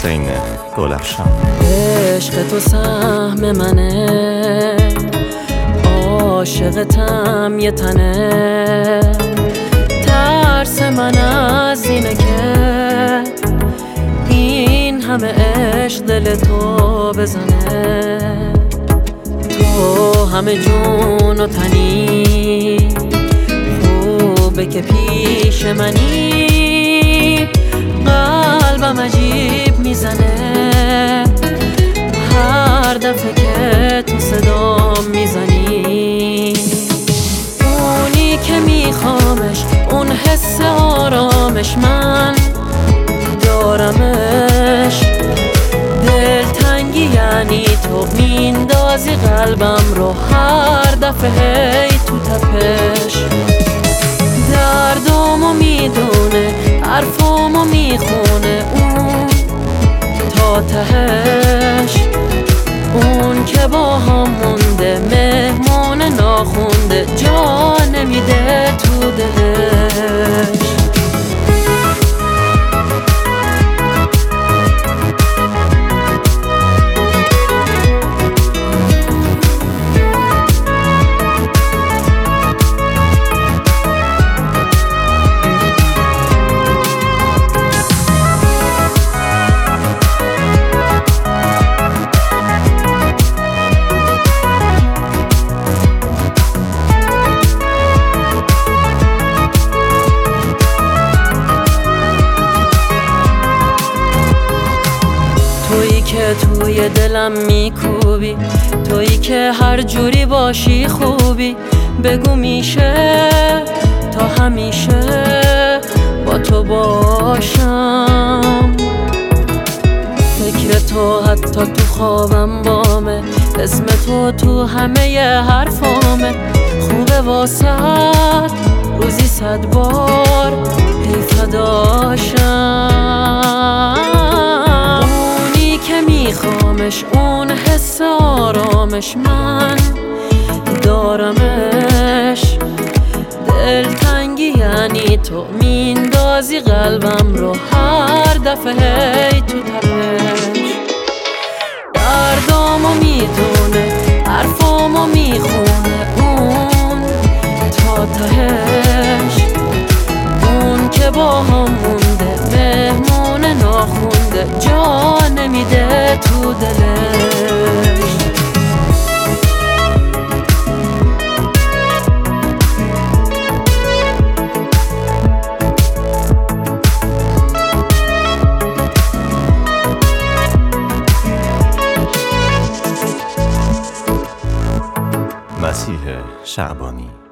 حسین گلفشان. عشق تو سهم منه، عاشقتم یه تنه. ترس من از اینه که این همه عشق دل تو بزنه. تو همه جون و تنی، خوبه که پیش منی. قلبم عجیب میزنه هر دفعه که تو صدام میزنی. اونی که میخوامش، اون حس آرامش، من دارمش. دلتنگی یعنی تو میندازی قلبم رو هر دفعه هی تو تپش. دردامو میدونه، حرفامو میخونه اون تا تهش. اون که با هم مونده، مهمون ناخونده، جا نمیده تو دلش. تویی که توی دلم میکوبی، تویی که هر جوری باشی خوبی. بگو میشه تا همیشه با تو باشم. فکر تو حتی تو خوابم بامه، اسم تو همه حرفامه. خوبه واسه روزی 100 بار هی فداشم. میخوامش، اون حس آرامش، من دارمش. دلتنگی یعنی تو میندازی قلبم رو هر دفعه هی تو تپش. دردامو میدونه، حرفامو میخونه اون تا تهش. اون که با هم مونده، مهمون ناخونده، جا نمیده تو دلش. مسیح شعبانی.